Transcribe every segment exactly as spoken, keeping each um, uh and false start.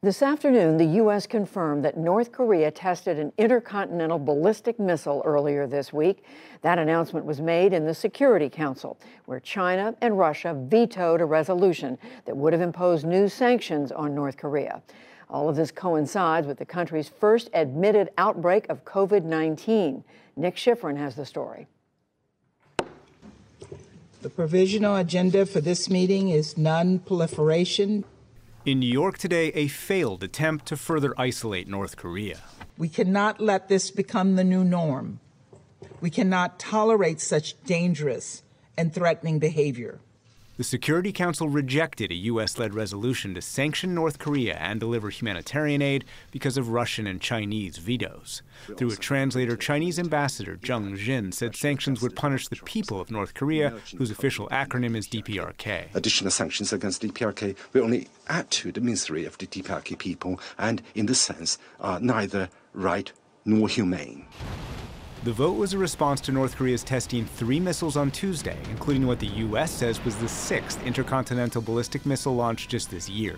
This afternoon, the U S confirmed that North Korea tested an intercontinental ballistic missile earlier this week. That announcement was made in the Security Council, where China and Russia vetoed a resolution that would have imposed new sanctions on North Korea. All of this coincides with the country's first admitted outbreak of COVID nineteen. Nick Schifrin has the story. The provisional agenda for this meeting is non-proliferation. In New York today, a failed attempt to further isolate North Korea. We cannot let this become the new norm. We cannot tolerate such dangerous and threatening behavior. The Security Council rejected a U S-led resolution to sanction North Korea and deliver humanitarian aid because of Russian and Chinese vetoes. Through a translator, Chinese Ambassador Zheng Jin said sanctions would punish the people of North Korea, whose official acronym is D P R K. Additional sanctions against D P R K will only add to the misery of the D P R K people and, in this sense, are neither right nor humane. The vote was a response to North Korea's testing three missiles on Tuesday, including what the U S says was the sixth intercontinental ballistic missile launch just this year.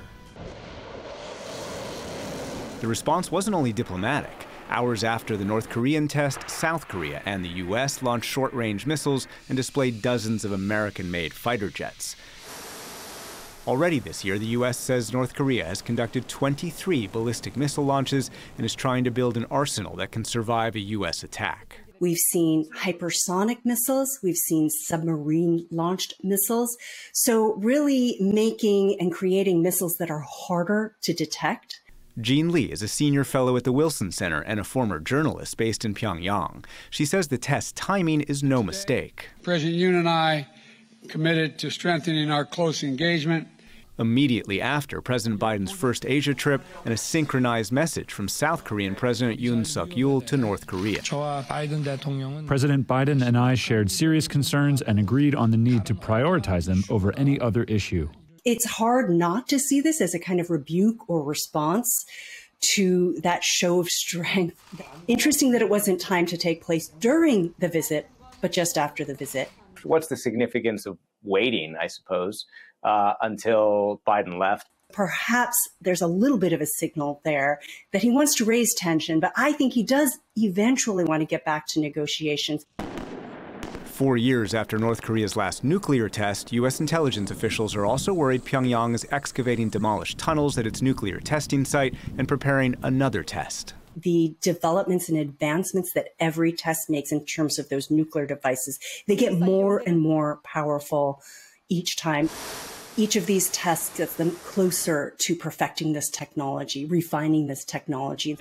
The response wasn't only diplomatic. Hours after the North Korean test, South Korea and the U S launched short-range missiles and displayed dozens of American-made fighter jets. Already this year, the U S says North Korea has conducted twenty-three ballistic missile launches and is trying to build an arsenal that can survive a U S attack. We've seen hypersonic missiles. We've seen submarine-launched missiles. So really making and creating missiles that are harder to detect. Jean Lee is a senior fellow at the Wilson Center and a former journalist based in Pyongyang. She says the test timing is no mistake. President Yoon and I committed to strengthening our close engagement. Immediately after President Biden's first Asia trip and a synchronized message from South Korean President Yoon Suk-yeol to North Korea. President Biden and I shared serious concerns and agreed on the need to prioritize them over any other issue. It's hard not to see this as a kind of rebuke or response to that show of strength. Interesting that it wasn't timed to take place during the visit, but just after the visit. What's the significance of waiting, I suppose, uh, until Biden left? Perhaps there's a little bit of a signal there that he wants to raise tension, but I think he does eventually want to get back to negotiations. Four years after North Korea's last nuclear test, U S intelligence officials are also worried Pyongyang is excavating demolished tunnels at its nuclear testing site and preparing another test. The developments and advancements that every test makes in terms of those nuclear devices, they get more and more powerful each time. Each of these tests gets them closer to perfecting this technology, refining this technology.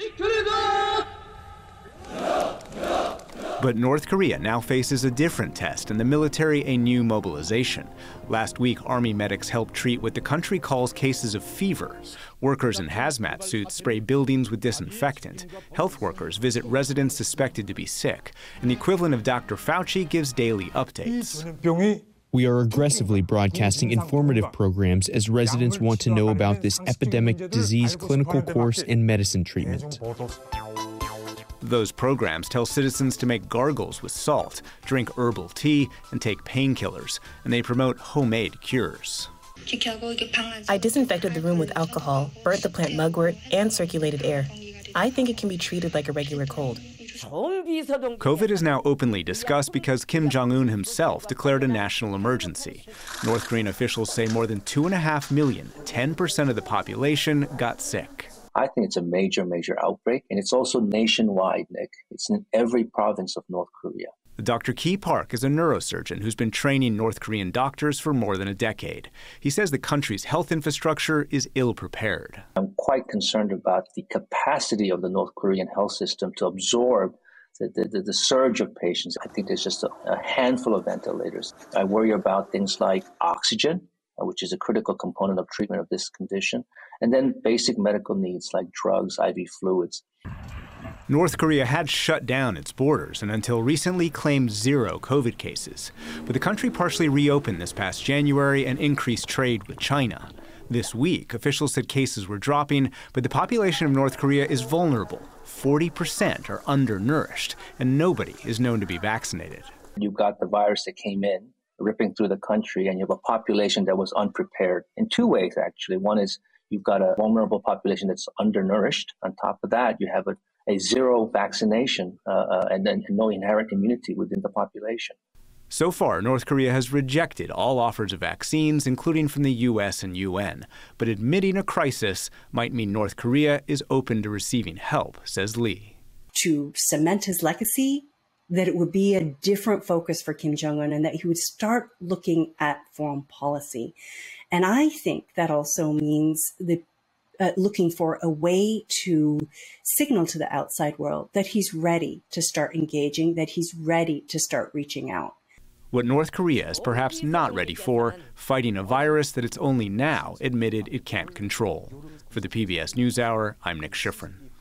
But North Korea now faces a different test and the military a new mobilization. Last week, Army medics helped treat what the country calls cases of fever. Workers in hazmat suits spray buildings with disinfectant. Health workers visit residents suspected to be sick. And the equivalent of Doctor Fauci gives daily updates. We are aggressively broadcasting informative programs as residents want to know about this epidemic disease clinical course and medicine treatment. Those programs tell citizens to make gargles with salt, drink herbal tea, and take painkillers, and they promote homemade cures. I disinfected the room with alcohol, burnt the plant mugwort, and circulated air. I think it can be treated like a regular cold. COVID is now openly discussed because Kim Jong-un himself declared a national emergency. North Korean officials say more than two and a half million, ten percent of the population, got sick. I think it's a major, major outbreak, and it's also nationwide, Nick. It's in every province of North Korea. Doctor Ki Park is a neurosurgeon who's been training North Korean doctors for more than a decade. He says the country's health infrastructure is ill-prepared. I'm quite concerned about the capacity of the North Korean health system to absorb the, the, the surge of patients. I think there's just a, a handful of ventilators. I worry about things like oxygen, which is a critical component of treatment of this condition, and then basic medical needs like drugs, I V fluids. North Korea had shut down its borders and until recently claimed zero COVID cases. But the country partially reopened this past January and increased trade with China. This week, officials said cases were dropping, but the population of North Korea is vulnerable. forty percent are undernourished, and nobody is known to be vaccinated. You've got the virus that came in, ripping through the country, and you have a population that was unprepared in two ways, actually. One is You've got a vulnerable population that's undernourished. On top of that, you have a, a zero vaccination uh, uh, and then no inherent immunity within the population. So far, North Korea has rejected all offers of vaccines, including from the U S and U N. But admitting a crisis might mean North Korea is open to receiving help, says Lee. To cement his legacy, that it would be a different focus for Kim Jong-un and that he would start looking at foreign policy. And I think that also means the, uh, looking for a way to signal to the outside world that he's ready to start engaging, that he's ready to start reaching out. What North Korea is perhaps not ready for, fighting a virus that it's only now admitted it can't control. For the P B S NewsHour, I'm Nick Schifrin.